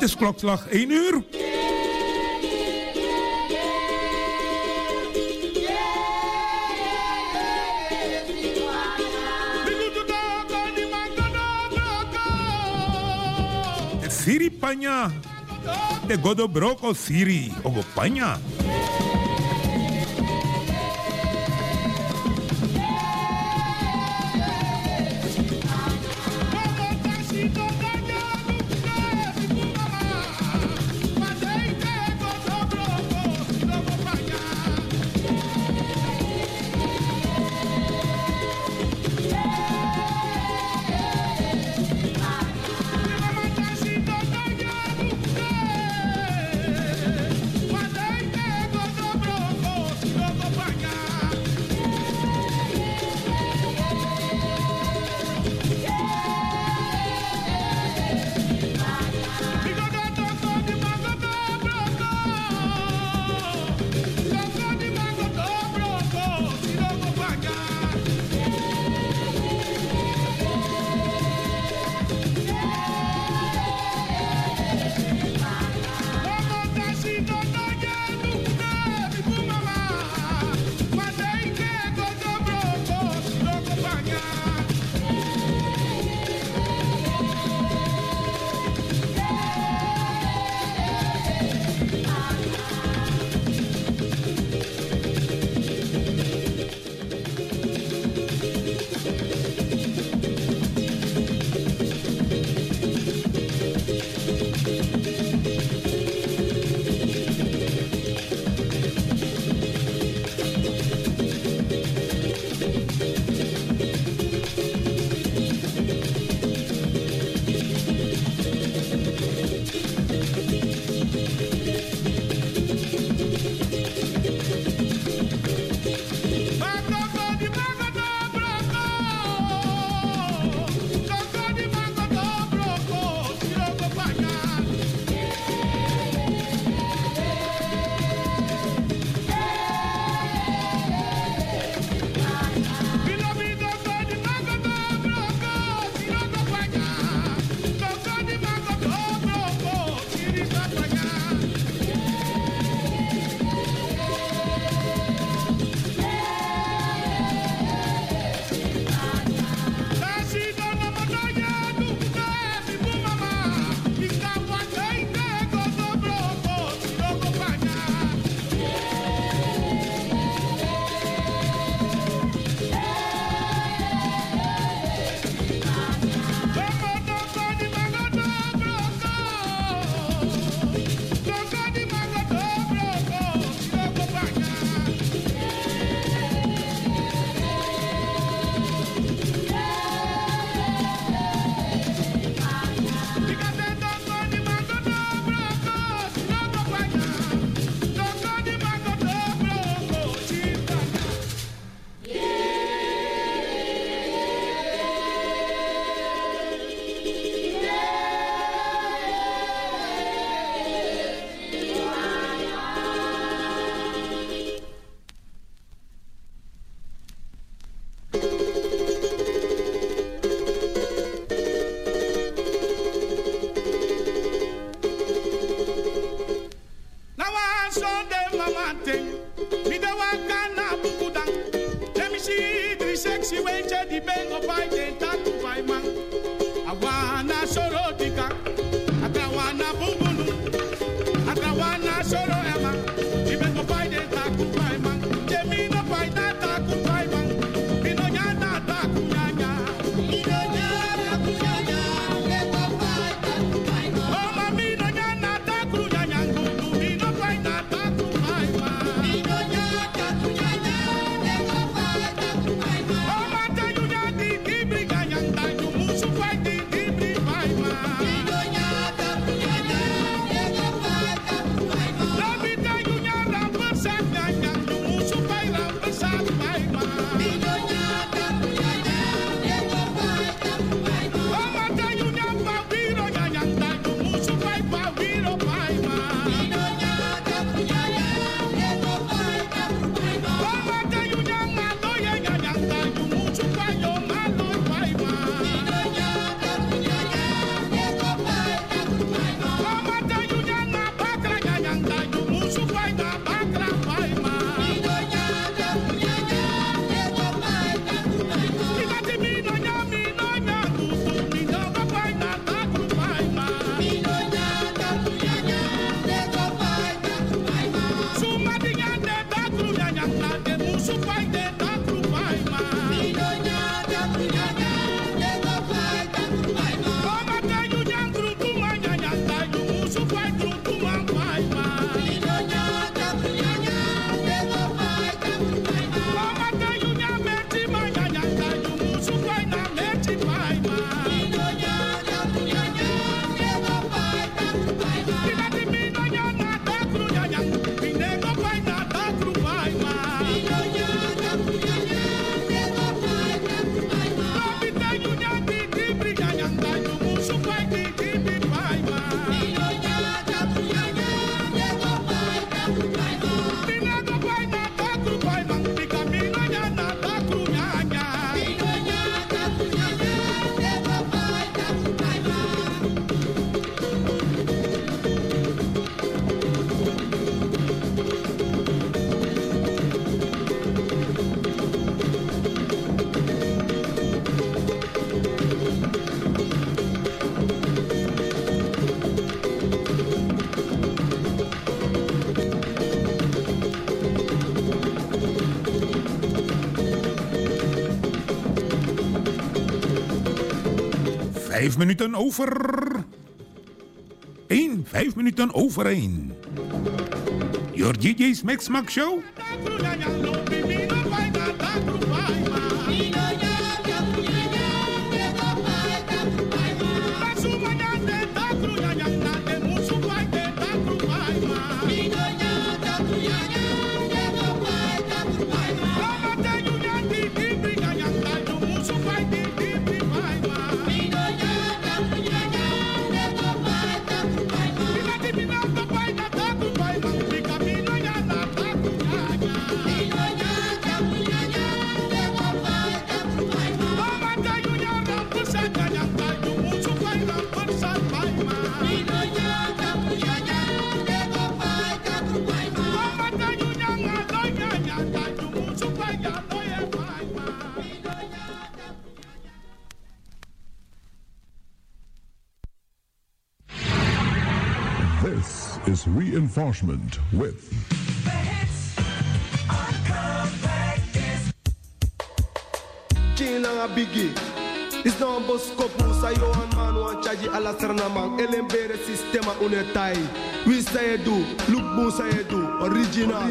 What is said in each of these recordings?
Het is klokslag 1 uur. Siri Panya. De godo broko Siri. Ogo Panya. Obrigado. 5 minuten over 1. 5 minuten over 1. Your DJ's Mix Max Show. This is Reinforcement with China Biggie. Is no bos kopu sa yo an man wan charge ala sernaman elembere sistema unetai. We say do, look bo say do, original.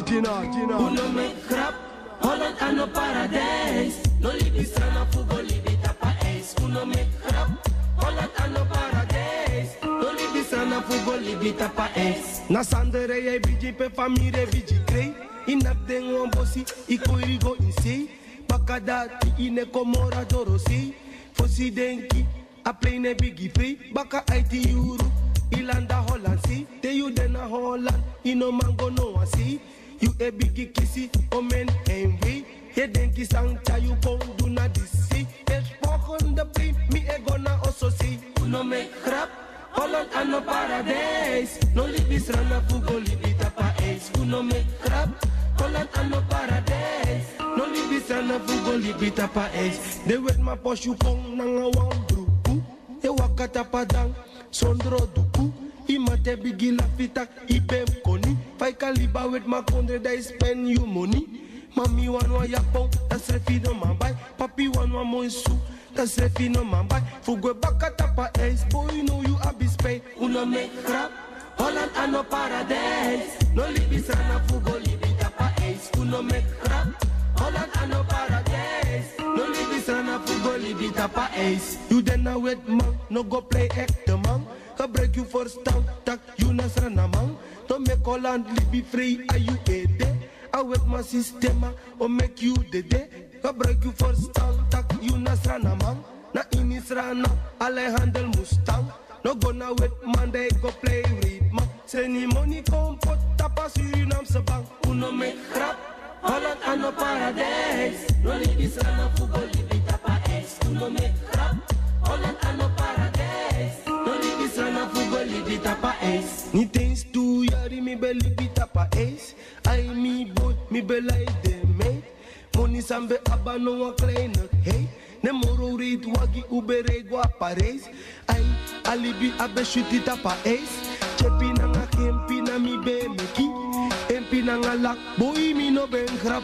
Uno make crap, Holland and no paradise. No libi strana fugo libi tapa ace. Uno make crap, Holland and no paradise. No libi strana fugo libi tapa ace. Na sandere ye biji pe famire biji grey. Inap den wan bosi iko irigo insi. Bakadati ine komora dorosi. Fosi denki a plane bigi free. Baka IT euro ilanda Holland see. Te you den a Holland ino mango no one see. You a bigi kissy omen envy. Ye denki sangcha you pon do na disi. Es pokon the plane me e gonna also see. Uno make crap, Holland and no paradise. No libis rana fugo libi tapa ace. Uno make crap, Holland and no paradise. No libis rana fugo libi tapa ace. De wet ma posh you pon nanga wan bruku. E wakata padang sondro duku. Imate bigi la fitak ibem koni. Fai kaliba wet ma kondre da spend you money. Mami wanwa yapon, that's refi no man buy. Papi wanwa moisu, that's refi no man buy. Fugwe bakata pa ace, boy you know you abis pay. Uno make crap, Holland and no paradise. No libis rana fugo libi tapa ace. Uno make crap, Holland and no paradise. No libis rana fugo libi tapa ace. You then a wet man, no go play actor man. I break you first down, tak you na srana man. Don't make Holland libi free, are you a day? I wet my system, or make you the day. I break you first down, tak you na srana man. Na inisrana, Alejandro Mustang. No gonna wet man, they go play with man. Send money come put tapa Suriname sa bank. Uno make crap, Holland and no paradise. No libis rana fugo libi tapa ace. Uno make crap, Holland and no paradise. No libis rana fugo libi tapa ace. Ni things to yari mi belly beat up a ace. I me boy mi belly de mate. Money sambe aba no one klein hey. Ne moro read wagi ubere gua pares. I alibi abe shoot it up a ace. Chepi na nga kempi na mi be meki. Empi na nga lak boy mi no ben crap.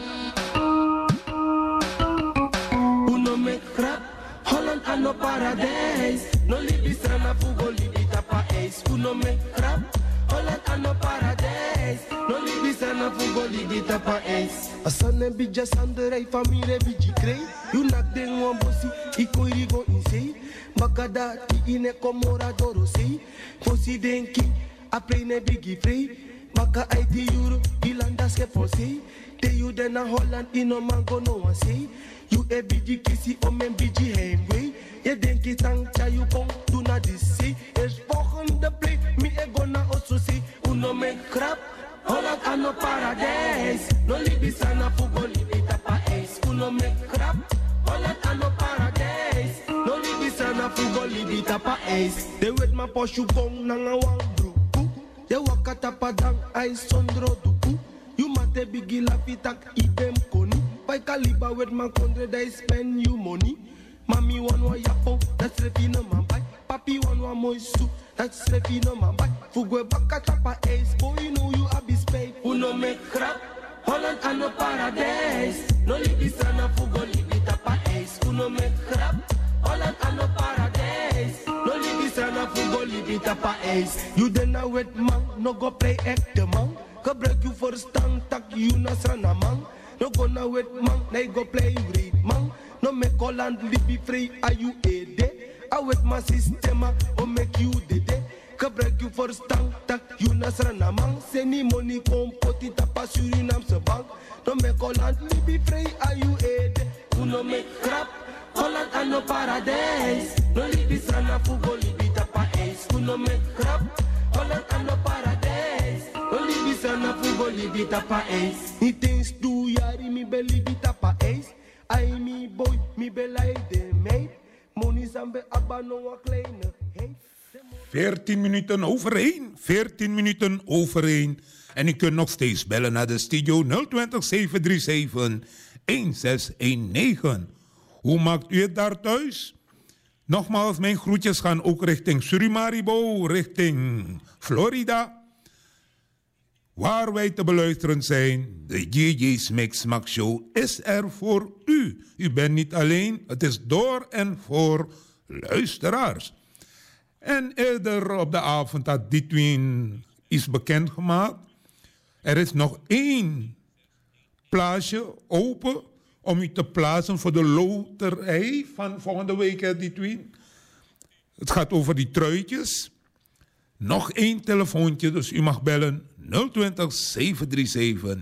Uno make crap, Holland and no paradise. No libis rana fugo libi tapa ace. Uno make crap, Holland and no paradise. No libis rana fugo libi tapa ace. Asane bija sandere famire biji grey. You nak den wan bosi iko irigo insei. Bakadati ine komora dorosi. Fosi denki a plane bigi free. Baka IT euro ilanda ske fosi. Te you den a Holland ino mango no one see. You a bigi kissy omen bigi hemway. Ye denki sangcha you pon do na disi. Es pokon the play me e gonna also see. Uno make crap, Holland and no paradise. No libis rana fugo libi tapa ace. Uno make crap, Holland and no paradise. No libis rana fugo libi tapa ace. De wet ma posh you pon nanga wan bruku. Ye wakata padang ay sondro duku. You mate bigi la fitak ibem koni. Pai kaliba wet ma kondre da spend you money. Mami wanwa yapo, that's refi no man buy. Papi wanwa moisu, that's refi no man buy. Fugwe bakata pa ace, boy you know you abis pay. Uno make crap, Holland and no paradise. No libis rana fugo libi tapa ace. Uno make crap, Holland and no paradise. No ace. You then a wet man, no go play act the man. Gebruik you voor stand, tak you na sana man. No go na wet man, they go play read man. No make Holland be free, are you a day? I wet my system, or make you the day. Gebruik you voor stand, tak you na sana man. Send money, kom poti tapa Surinamse bank. No make Holland be free, are you a day? You no make crap, Holland and no paradise. No libi sana fugo libi tapa ace. You no make crap, Holland and no paradise. No libi sana fugo libi tapa ace. Ni things do yari mi be libi tapa ace. I mi boy mi be like de meid. Money zambe abba no a kleine hey. 14 minuten over 1. 14 minuten over 1. En u kunt nog steeds bellen naar de studio 020 737 1619. Hoe maakt u het daar thuis? Nogmaals, mijn groetjes gaan ook richting Surimaribo, richting Florida. Waar wij te beluisteren zijn, de JJ's Mix Max Show is er voor u. U bent niet alleen, het is door en voor luisteraars. En eerder op de avond dat dit is bekendgemaakt. Er is nog 1 plaatsje open om u te plaatsen voor de loterij van volgende week. Het gaat over die truitjes. Nog 1 telefoontje, dus u mag bellen 020 737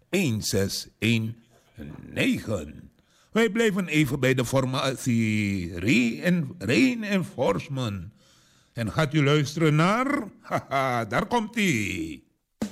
1619. Wij blijven even bij de formatie Reinforcement. En gaat u luisteren naar... Haha, daar komt ie.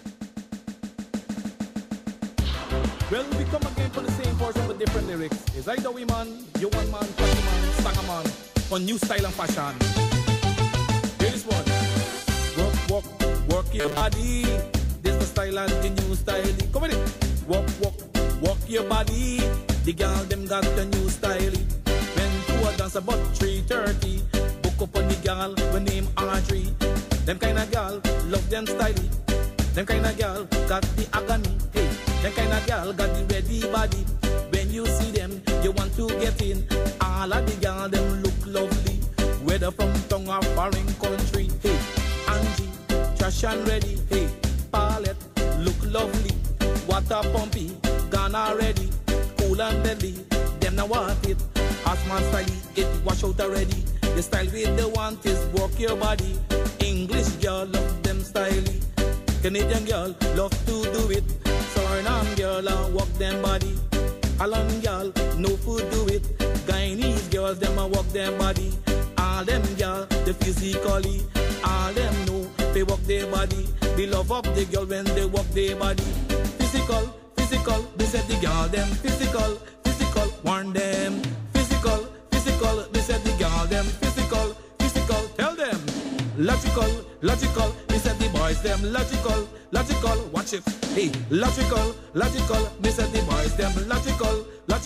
Well, we come again for the same portion with different lyrics. It's either we man, you one man, funny man, stanger man, on new style and fashion. Here is one. Work your body. This the style and the new style. Come with it. Walk your body. The girl them got the new style. When two a dance about 3:30, book up on the girl when name Audrey. Them kind of girl love them style. Them kind of girl got the agony. Hey, them kind of girl got the ready body. When you see them, you want to get in. All of the girl them look lovely. Whether from tongue or foreign country. Hey, Angie, trash and ready. Hey, Paulette, look lovely. Water pumpy, gone already. Cool and deadly, them now want it. Asman style, it wash out already. The style with the want is work your body. English girl love them style. Canadian girl love to do it. Suriname girl walk them body. Holland girl no food do it. Guyanese girls them walk them body. All them girl the physically. All them know they walk their body. The love of the girl when they walk their body. Physical, they said the girl them physical, warn them. Physical, they said the girl them physical, tell them. Logical, they said the boys them logical, watch it. Hey, logical, they said the boys them logical.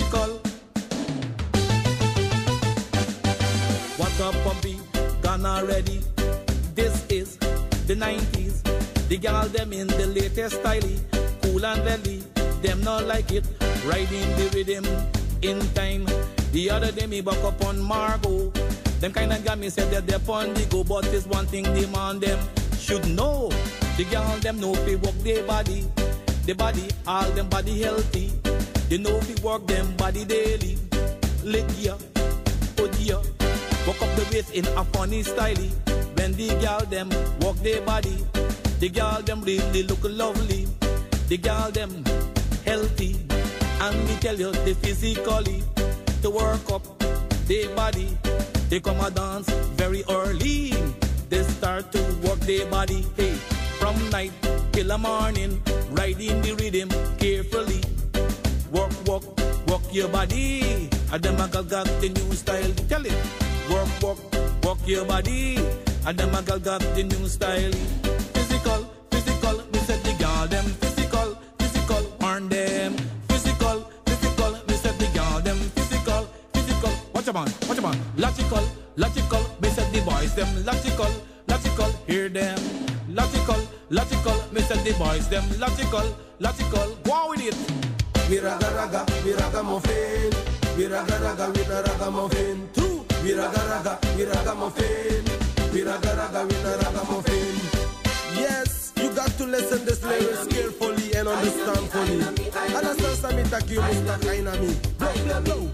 What up, pumpy, gone already. This is the 90s. The girl them in the latest style. Cool and deadly, them not like it. Riding the rhythm in time. The other day me buck up on Margot. Them kind of got me said that they're on the go. But there's one thing demand them should know. The girl them know if they walk their body. The body, all them body healthy. They know if they work them body daily. Lit ya, oh dear. Walk up the waist in a funny style. When the girl them walk their body. The girl them really look lovely. The girl them healthy. And me tell you they physically to work up their body. They come a dance very early. They start to work their body. Hey, from night till the morning, riding the rhythm carefully. Work your body. And them a girl got the new style. Tell it. Work your body. And them a girl got the new style. Physical, me said the girl them physical, warn them. Physical, me said the girl them physical. Watch a man. Logical, me said the boys them logical, hear them. Logical, me said the boys them logical, go on with it. We raga muffin. We raga muffin. Two. We raga muffin. we raga, we na ragamuffin. Yes, you got to listen this lyrics carefully and understand fully. Understand Samitaki, Mustaka, Ainami. Blow.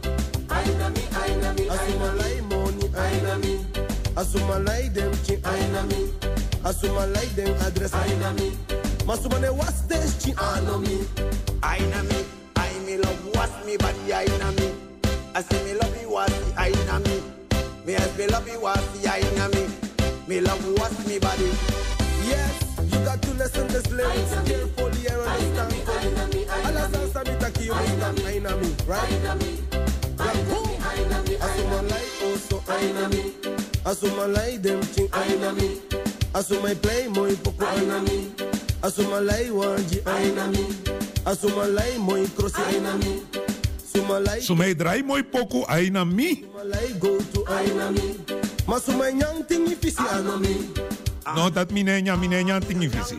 Asumalai money, Ainami. Asumalai them chin, Ainami. Asumalai them address, Ainami. Masumane was this chin, Ainami. Ainami, I me love was me body, Ainami. I say me love you was the Ainami. Me as me love you was the Ainami. Me love was me body. Yes, you got to listen this lyrics carefully and understand fully. Understand Samitaki, you understand Ainami, right? Asumalai also Ainami. Asumalai them ching Ainami. Asumai play moi poko Ainami. Asumalai wanji Ainami. Asumalai moi crossi Ainami. Sumai draai moi poko Ainami. Sumalai go to Ainami. Masumai nyang tingi fisi Ainami. No, dat mine nyang tingi visi.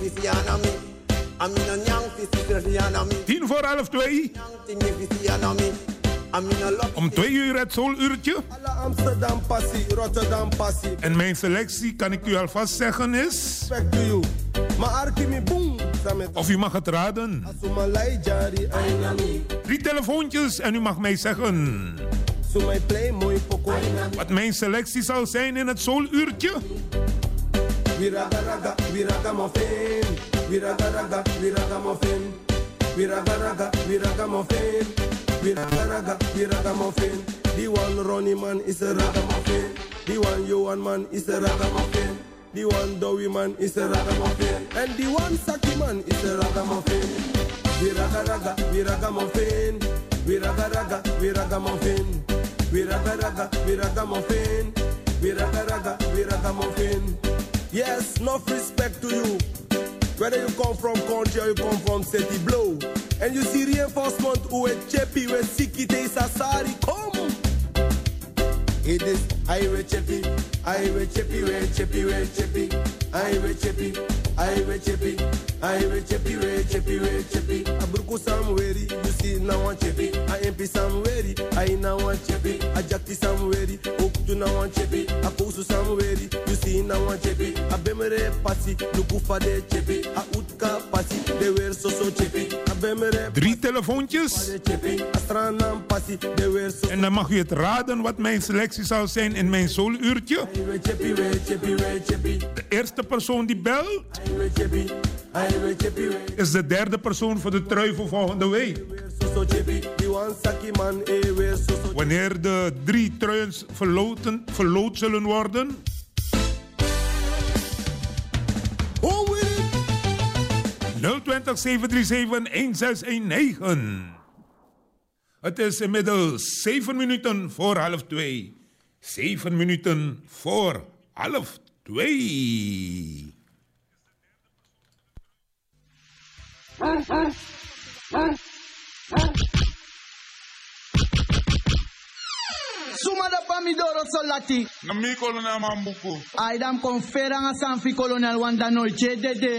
10 voor 11:02. Om 2 uur het Souluurtje. Amsterdam passie, Rotterdam passie. En mijn selectie, kan ik u alvast zeggen, is... Of u mag het raden. 3 telefoontjes en u mag mij zeggen... wat mijn selectie zal zijn in het Souluurtje. We ragamuffin. We ragamuffin. We ragamuffin. We ragamuffin. The one Ronnie man is a ragamuffin. The one Johan man is a ragamuffin. The one Dowie man is a ragamuffin. And the one Saki man is a ragamuffin. We ragamuffin. We ragamuffin. We ragamuffin. We ragamuffin. Yes, enough respect to you. Whether you come from country or you come from city, blow. And you see reinforcement who is cheppy, where Siki te Sasari, come. It is highway cheppy, highway cheppy, where cheppy, where cheppy. Highway cheppy, highway cheppy, highway cheppy, where cheppy, where cheppy. Abruku somewhere, you see now one cheppy. I MP somewhere, I now one cheppy. I Jakti somewhere, Oktu now one cheppy. I Kosu somewhere, you see now one cheppy. I Bemere Pasi, Lukufa de cheppy. I Utka Pasi, they were so cheppy. 3 telefoontjes. En dan mag u het raden wat mijn selectie zal zijn in mijn Souluurtje. De eerste persoon die belt is de derde persoon voor de trui voor volgende week. Wanneer de 3 truien verloot zullen worden. ...020-737-1619. Het is inmiddels 7 minuten voor 11:02. 7 minuten voor 11:02. Suma da Pamidoro Solati. Nami kolonel Mambuku. Aidam confera a Sanfi kolonel Wanda Noche Dede.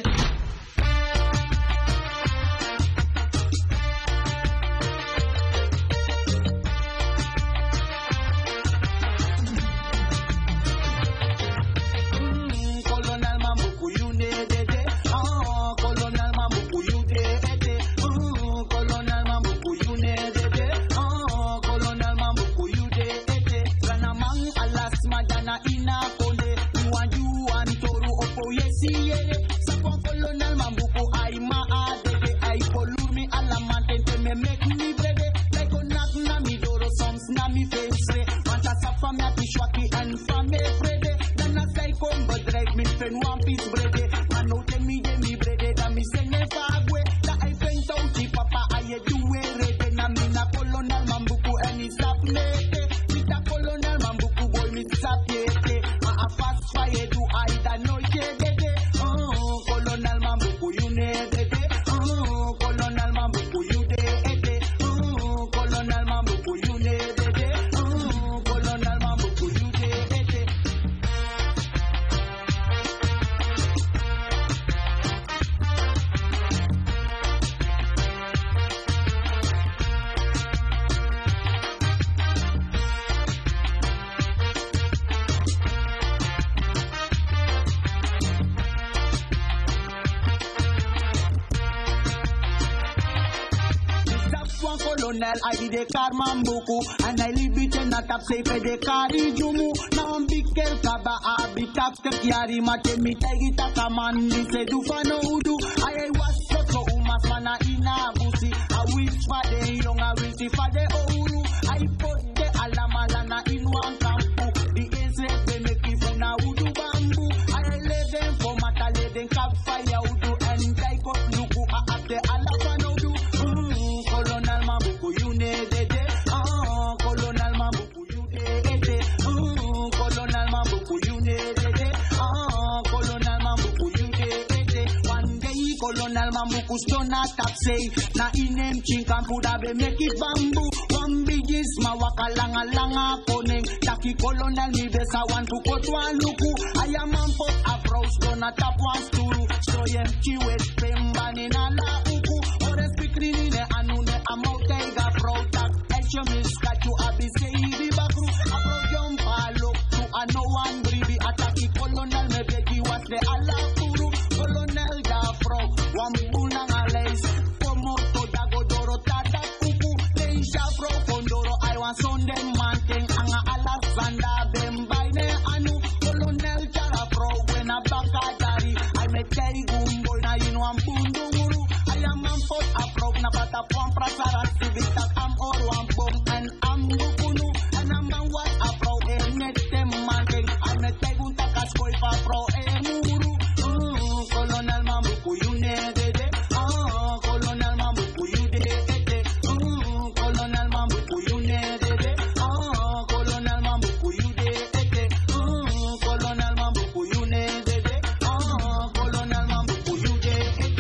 colonel, I did a car mambuku, and I live it in a top safe de kari jumu. Now I'm big kel kaba abi tap step yari mate mi tagi takamandi se do fano udu. I was so umas mana ina busi. I wish for the young, I wish for the old. I put the alamalana in one campu. The insect they make it for now udu bamboo. I let them for mata, let them cap fire udu and take up luku at the alafano udu. Colonel Mambuku, you need it. Colonel Mambuku, you need it. Colonel Mambuku, you need it. Colonel Mambuku, you need it. One day, Colonel Mambuku stone a tap say, na inem chinkan puda be make it bamboo. One big is ma waka langa langa koning. Taki Colonel mi besa one to cut one luku. I am on pot approach stone a tap one sturu. So yem chiwet pembani na la uku. Ore spikrini ne anune amotega protag. Echo miskat you abise ibi bakru. Apro jumpa look to a no one bribi. Ataki Colonel me beki was the alapuru. Colonel da pro wambunang alays. Komoto dago doro tada kuku. Leisha pro kondoro I want Sunday manting. Anga alasanda bembay ne anu. Colonel chara pro when a bakadari. I me teri gumboy na inu ampundu muru. I am on foot approach na bata pong prasara civitas am or one bomb and am bukunu and I'm on what approach netem manting. I me tegun takaskoy pa pro muru. Colonel Mambuku you need it. Colonel Mambuku you need it. Colonel Mambuku you need it. Colonel Mambuku you need it. Colonel Mambuku you need it. Colonel Mambuku you need it.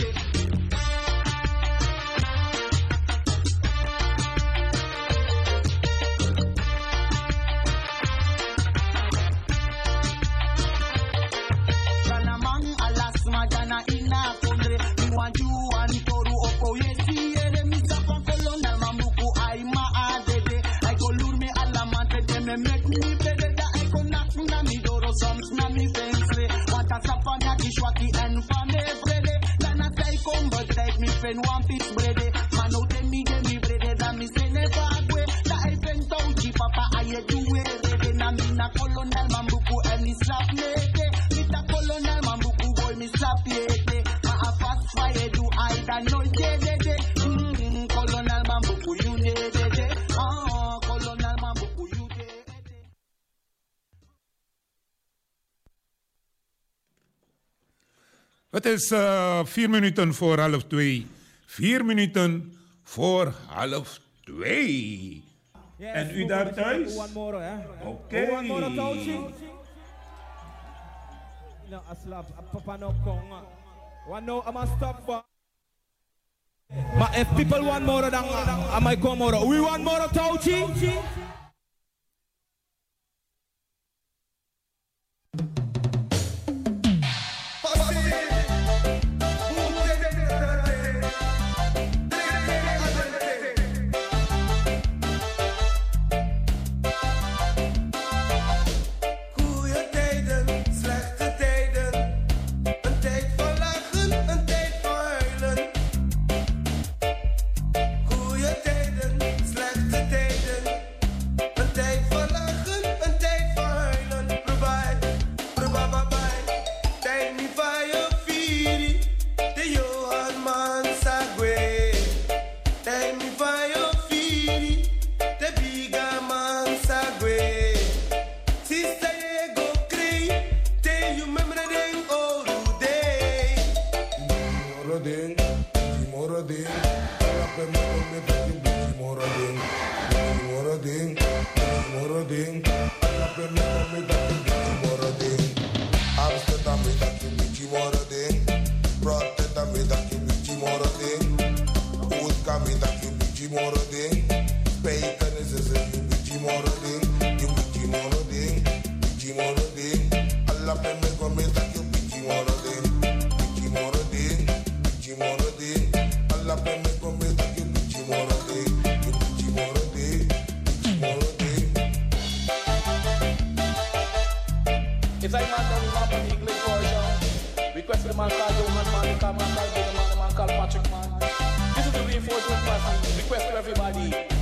Janamang alas majana ina kondre. We want you and toru oko yesi ere misa pon Colonel Mambuku I ma adede. I go lure me alamante de me make me pede da I go knock na mi doro sums na mi fence. Want a sapanya kishwaki and fame brede. Lana say come but take me pen one piece brede. Mano de mi brede da mi se ne fagwe. Da I pen touchy papa I do rede na mi na Colonel Mambuku and he slap me. Mita Colonel Mambuku boy me slap yete. Ma a fast fire do I da no dede. Colonel Mambuku you need it. Colonel Mambuku you need it. Het is 4 minuten voor half 2. 4 minuten voor half 2. Yes, En u daar thuis? One more, eh? Oké. One more touchy. No, I slap. Papa no kong. One no, I'm a stop. But if people want more than I might come more. We want more touchy. Goeie tijden, slechte tijden. Een tijd van lachen, een tijd van huilen. Goeie tijden, slechte tijden. Een tijd van lachen, een tijd van huilen. Probai, probabai. Tijd niet van je viri. De Johan man sagwe. Tijd niet van je viri. De biga man sagwe. Sister, you go crazy. Tell you remember the thing old day. Tomorrow ding. Lape me come taki tomorrow ding. Tomorrow ding. Lape me come taki tomorrow ding. Amsterdam me taki tomorrow ding. Rotterdam me taki tomorrow ding. Oudka me taki tomorrow ding. Spijken is een tomorrow ding. Tomorrow ding. Lape me come taki tomorrow ding. Tomorrow ding. Lape me come taki tomorrow ding. It's like man that we want the English version. Request the man called Joe man, the man called Big man, the man called Patrick man. This is the reinforcement pass. Request to everybody.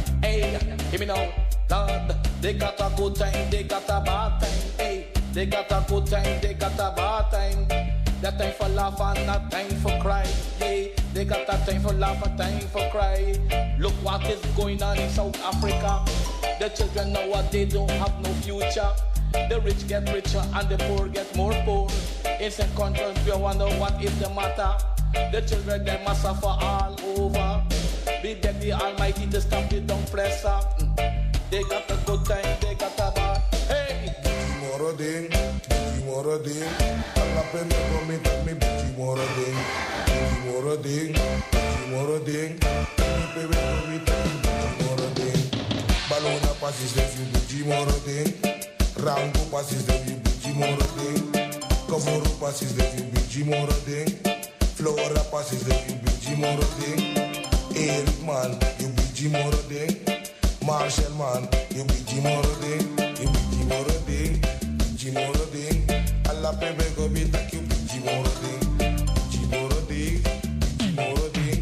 Hear me now, Lord. They got a good time, they got a bad time. Hey, they got a good time, they got a bad time. That time for laugh and not time for cry. Hey, they got that time for laugh and time for cry. Look what is going on in South Africa. The children nowadays don't have no future. The rich get richer and the poor get more poor. In some countries we wonder what is the matter. The children they must suffer all over. We beg the Almighty to stop the dumb pressure. They got a good time, they got a bad. Hey! Moroding, Moroding. Allah peme komi tak mi bici Moroding. Moroding, Moroding. Mi peme komi tak mi bici Moroding. Balona passes the few bici Moroding. Rango passes the few bici Moroding. Komoro passes the few bici Moroding. Flora passes the few bici Moroding. Eric man, you bici Moroding. Marshall man, you bici Moroding. You bici Moroding. Moroding, alla pepe go be tak you bici Moroding, Moroding, Moroding.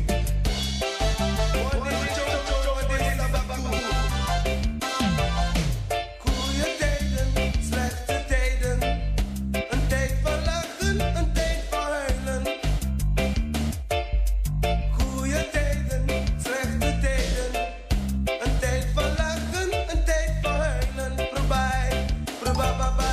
Goeie tijden, slechte tijden, een tijd van lachen, een tijd van huilen. Goeie tijden, slechte tijden, een tijd van lachen, een tijd van huilen. Probai, probabai.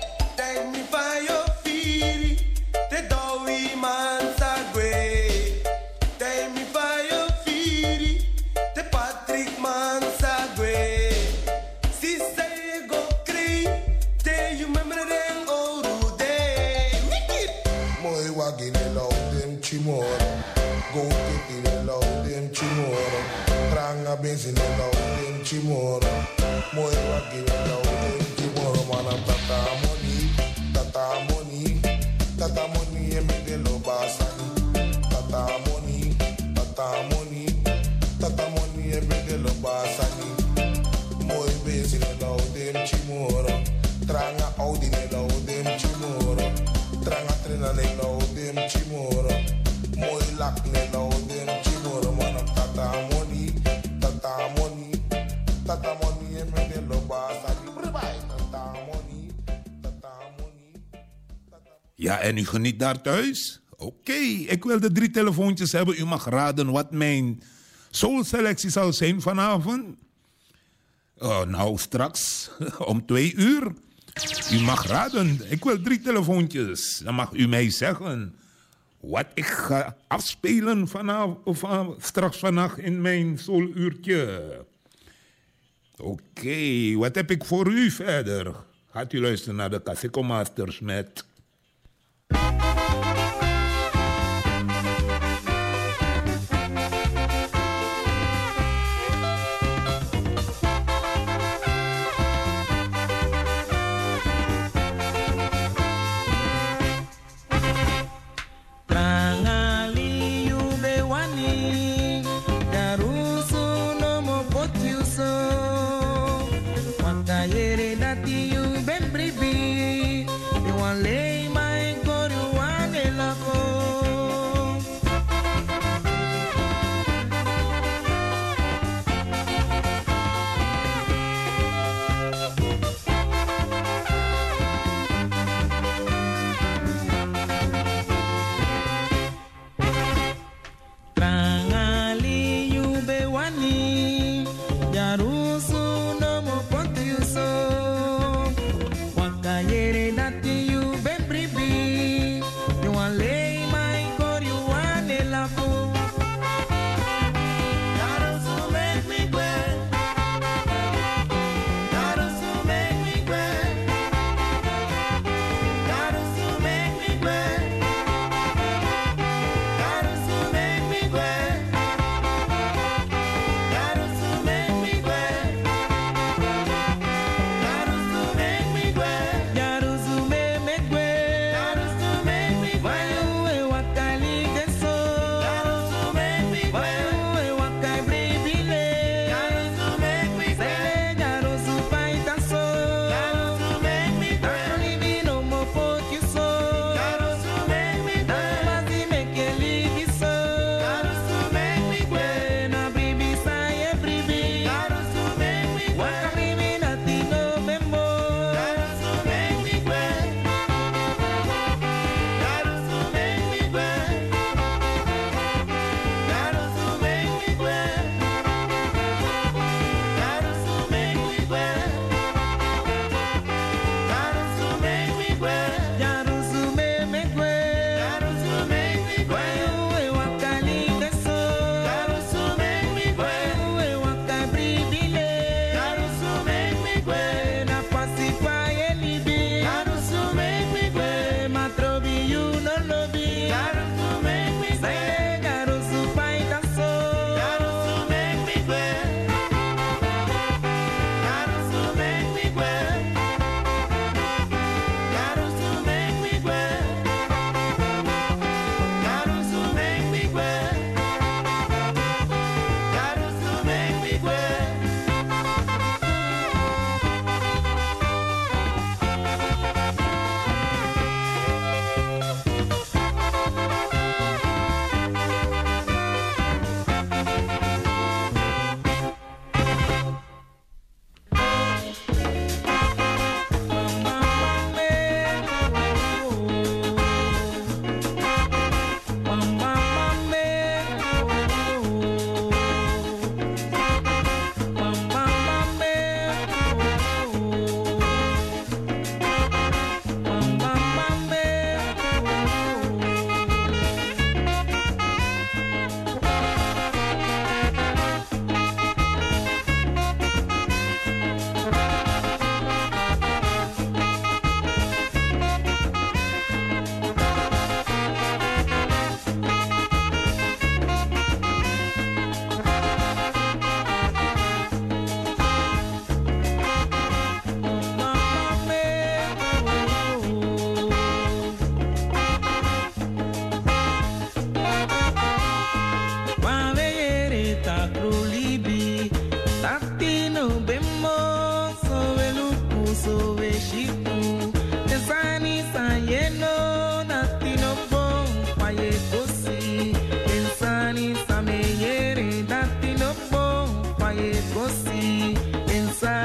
Go get in the loud them chimoro. Tranga bens in the loud them chimoro. Moi wagi the loud them chimoro. Mana tata money, tata money, tata money. E me de lo basani. Tata money, tata money, tata money. E me de lo basani. Moi bens in the loud them chimoro. Tranga out in the loud them chimoro. Tranga trena in the loud them chimoro. Moi lak ne loud them chimoro. Mana tata money, tata money, tata money. E me de lo basani. Tata money, tata money. Ja, en u geniet daar thuis? Oké, ik wil de 3 telefoontjes hebben. U mag raden wat mijn soulselectie zal zijn vanavond. Nou, straks om 2 uur. U mag raden. Ik wil 3 telefoontjes. Dan mag u mij zeggen wat ik ga afspelen straks vannacht in mijn souluurtje. Oké, wat heb ik voor u verder? Gaat u luisteren naar de Caseco Masters met... Yere dati you ben bribi, they want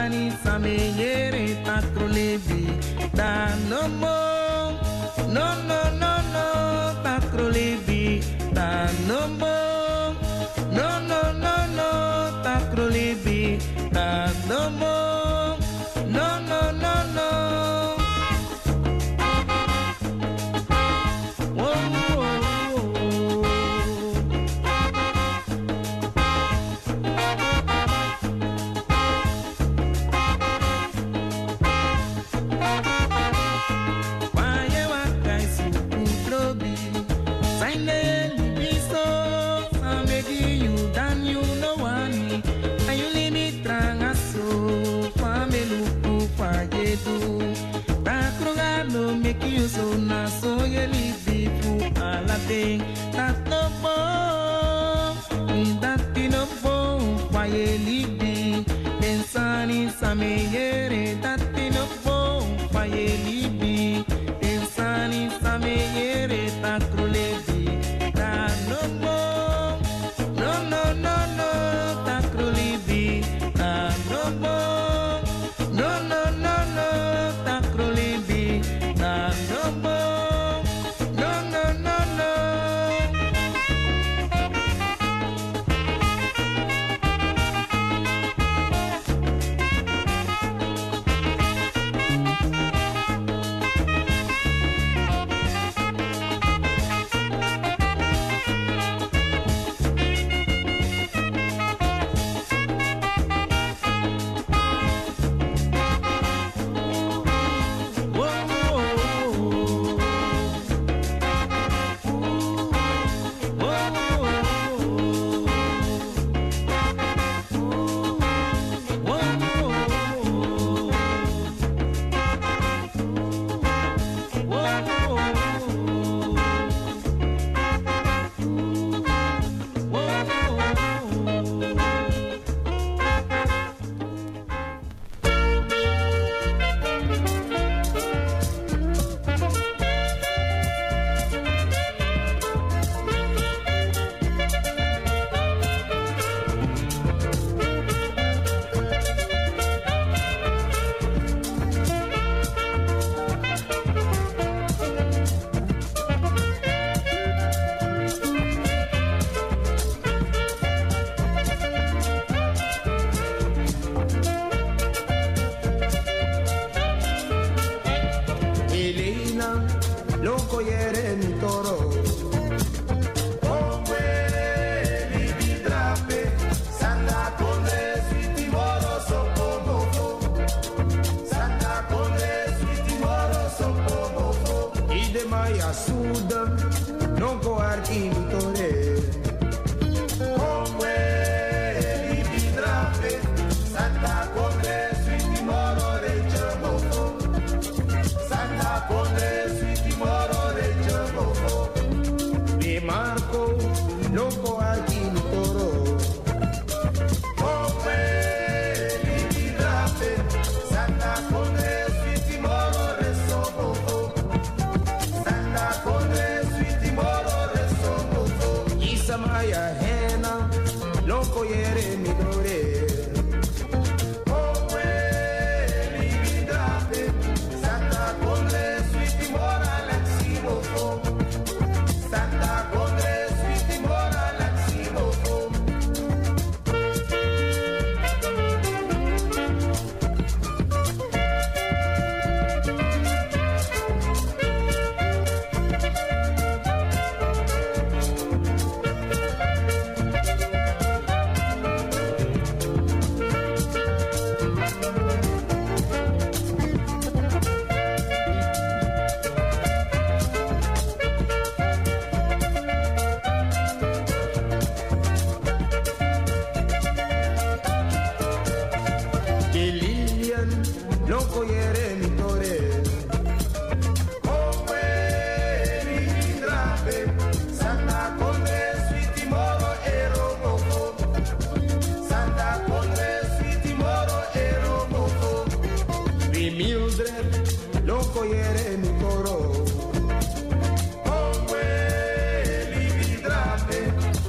Pensani sameyere takrolebi da no mo no no no no takrolebi da no mo no no no no takrolebi da no mo no no no no. Make you so na so you live before all a thing that no bomb that no bomb why you live be pensani sameyere that no bomb why you live be pensani sameyere takrolebi that no bomb no no no no takrolebi that no bomb no no no no takrolebi.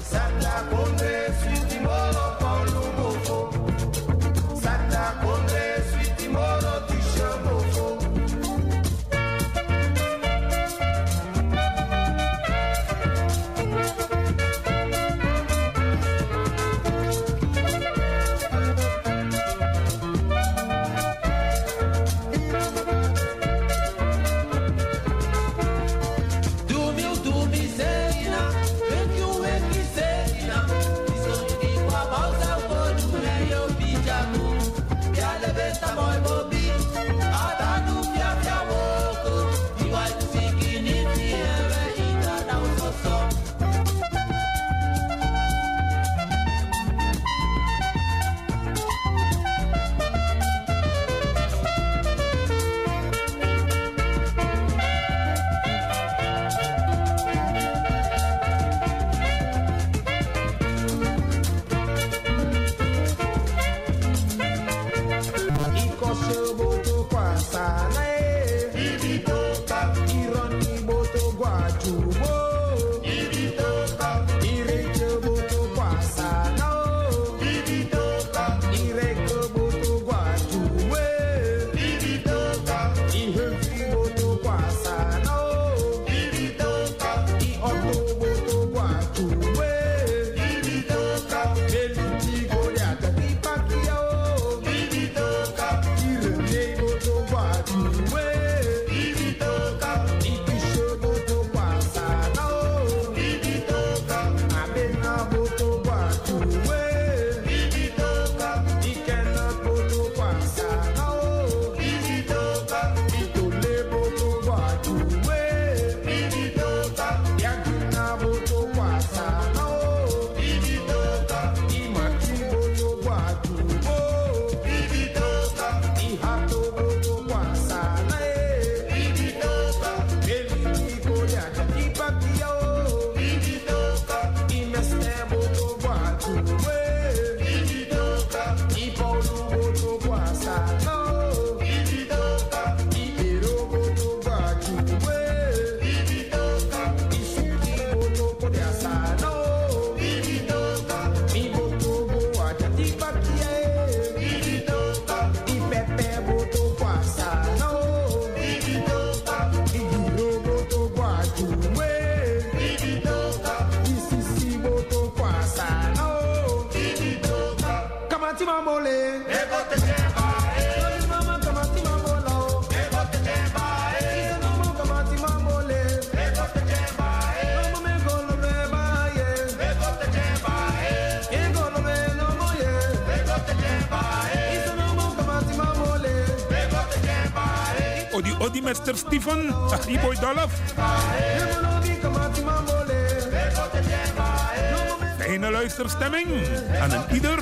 Santa Conde Odi Mr. Stephen. Die boy Dolph. Fijne luisterstemming aan een ieder.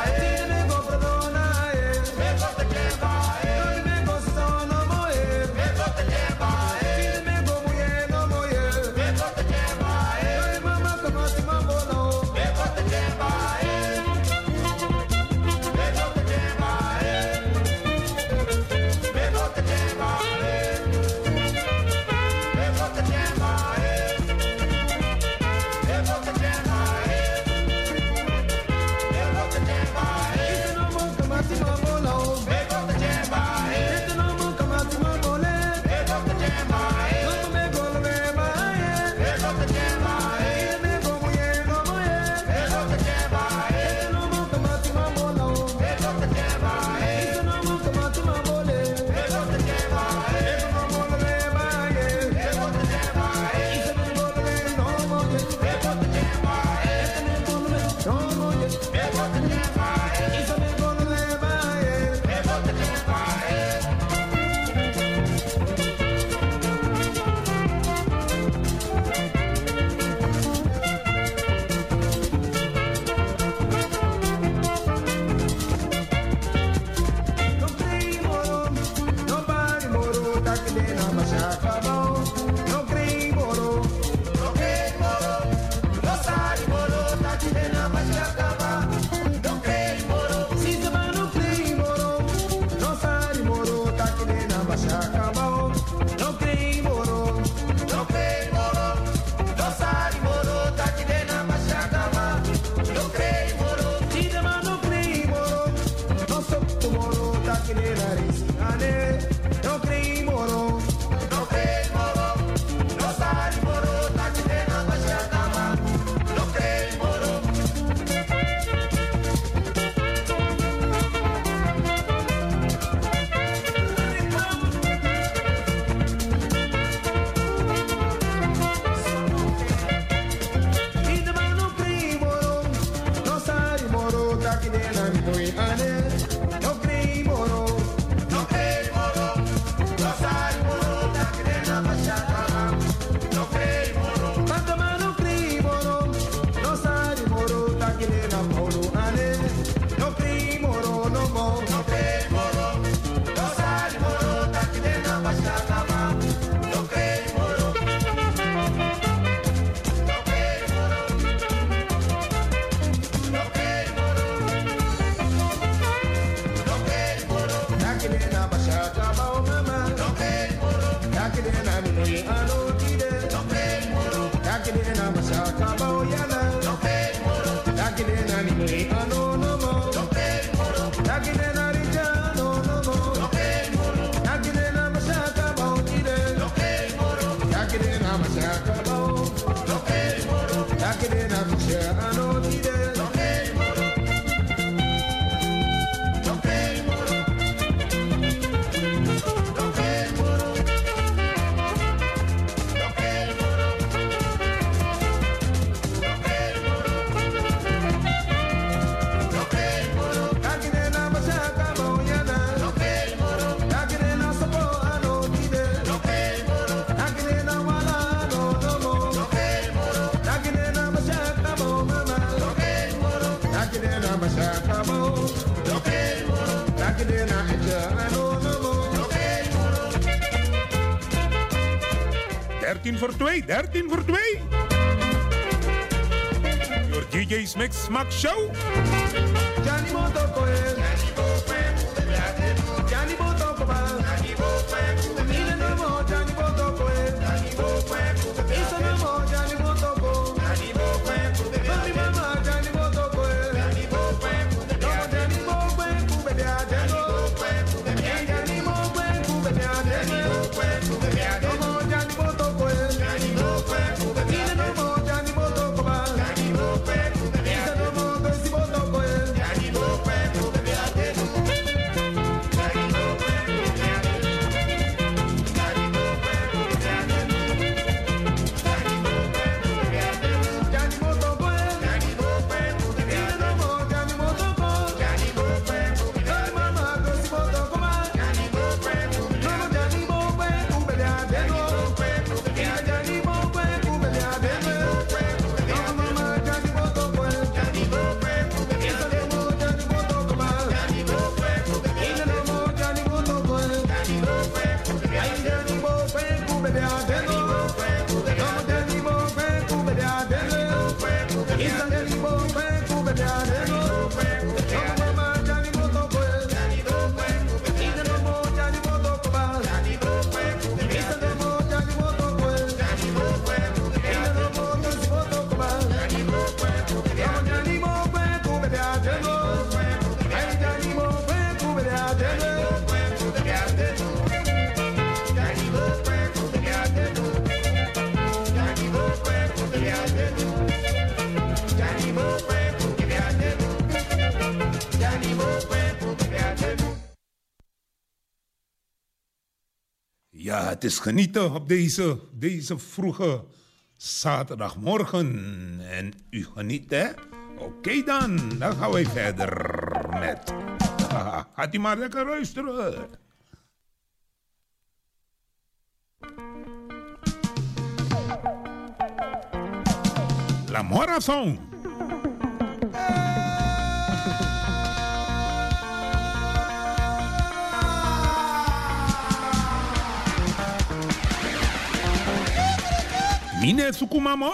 Voor 2, 13 voor 2. Your DJ's Mix Max Show. Ja, het is genieten op deze vroege zaterdagmorgen. En u geniet, hè? Oké dan gaan wij verder met... Gaat u maar lekker luisteren. La Mora Song. Mine Sukumamo.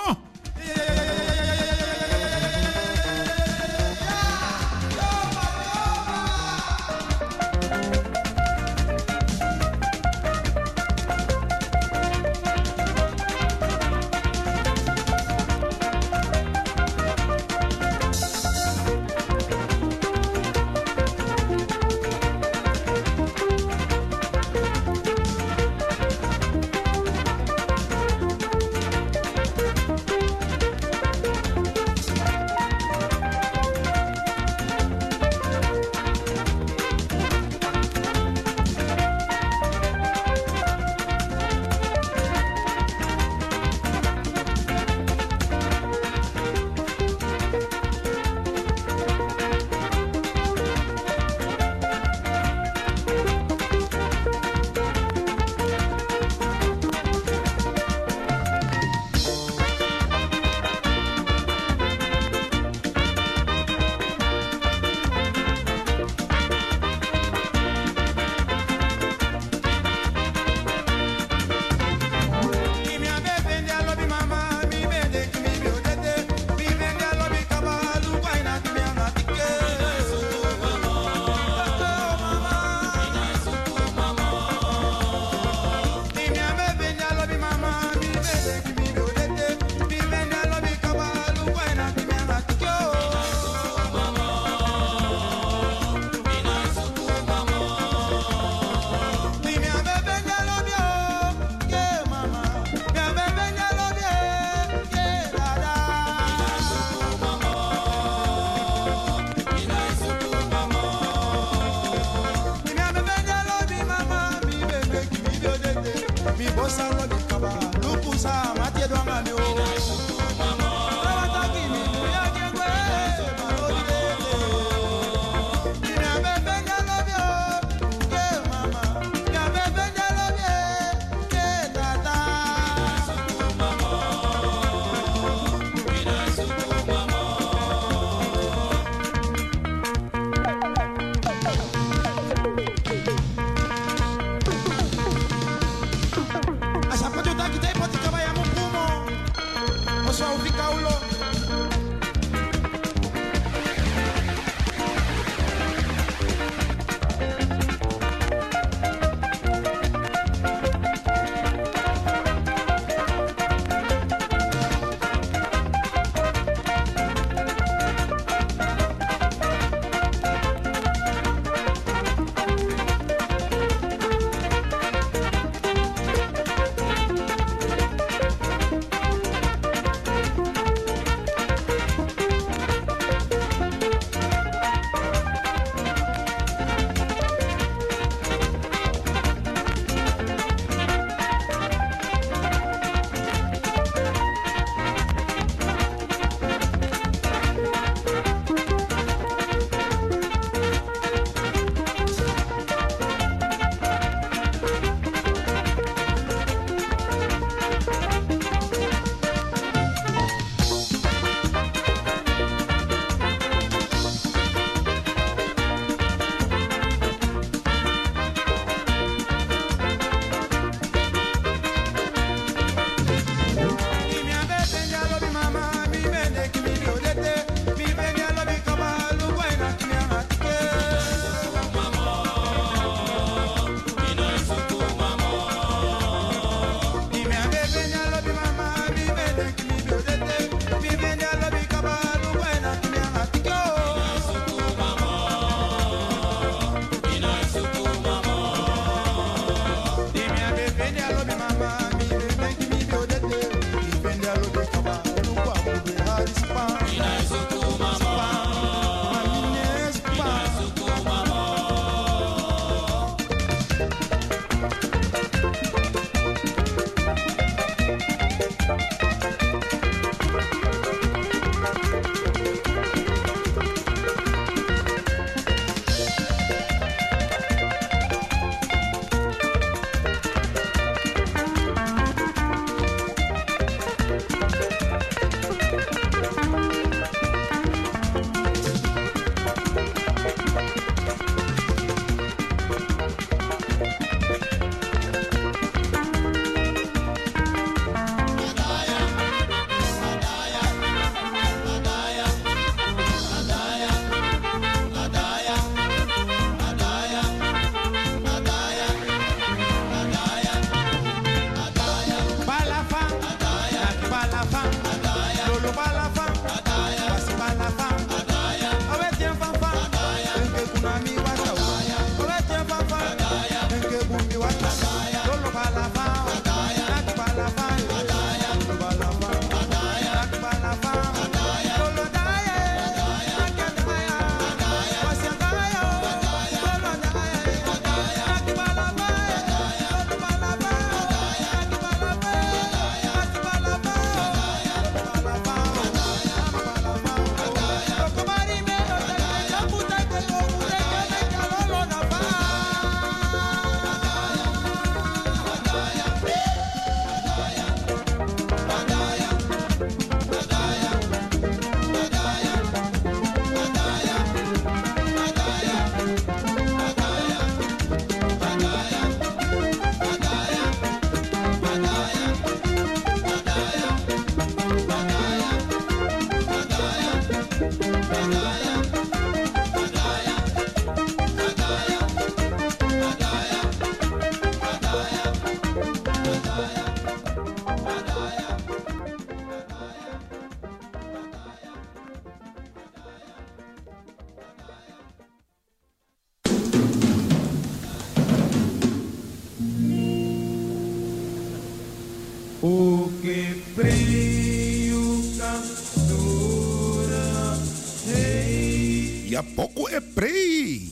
Ja, poco e prei.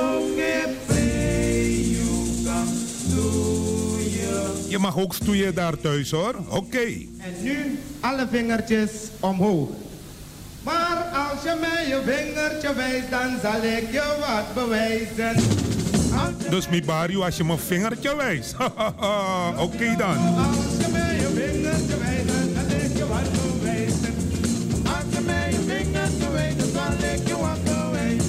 Je mag ook stoeien daar thuis hoor. Oké. En nu alle vingertjes omhoog. Maar als je mij je vingertje wijst, dan zal ik je wat bewijzen. Dus mi Barrio, als je mijn vingertje wijst. Oké dan. Als je mij je vingertje wijst, dan zal ik je wat bewijzen. Als je mij je vingertje wijst, dan zal ik je wat bewijzen.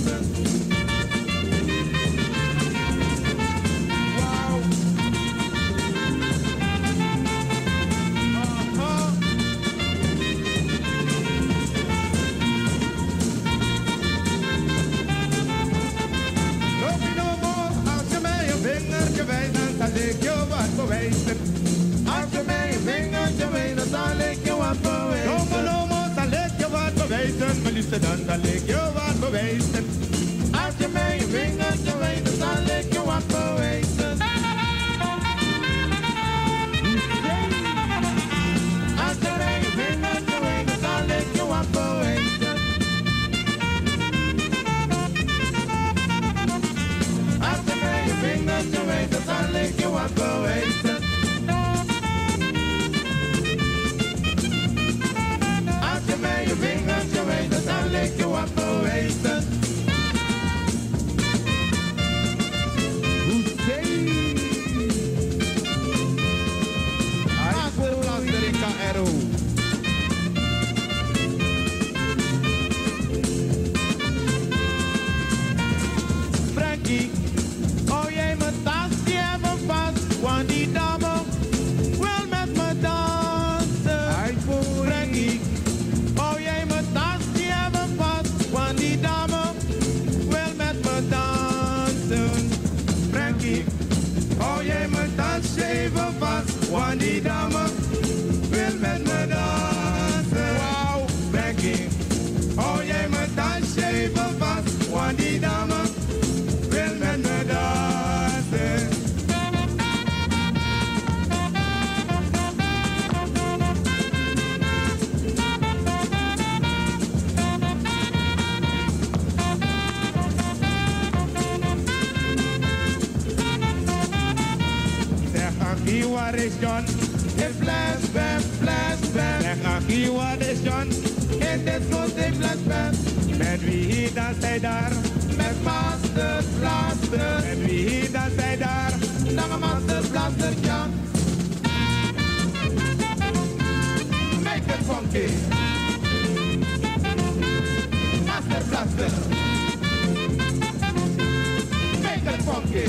Als je mij een vingertje wijst, dan zal ik je wat bewijzen. Lomo, zal ik je wat bewijzen. Maar liefste, dan zal ik je wat bewijzen. Als je mij een vingertje wijst, dan zal ik je wat bewijzen. Als je mij een vingertje wijst, dan zal ik je wat bewijzen. Als je mij een vingertje wijst, dan zal ik je wat bewijzen. Ik je wat bewijzen. Frankie, hou jij mijn tasje even vast, want die dame wil met me dansen. Frankie, hou jij mijn tasje even vast, want die dame wil met me dansen. Frankie, hou jij mijn tasje even vast, want die dame wil met me dansen. Wow, Frankie, hou jij mijn tasje even vast, want die dame wil met me dansen. Waar is John? In flashback, flashback. Zeg Achie, wat is John? In dit grote flashback. Met wie danst hij daar? Met Master Blaster. Met wie danst hij daar? Nog Master Blaster, ja. Make it funky. Master Blaster. Make it funky.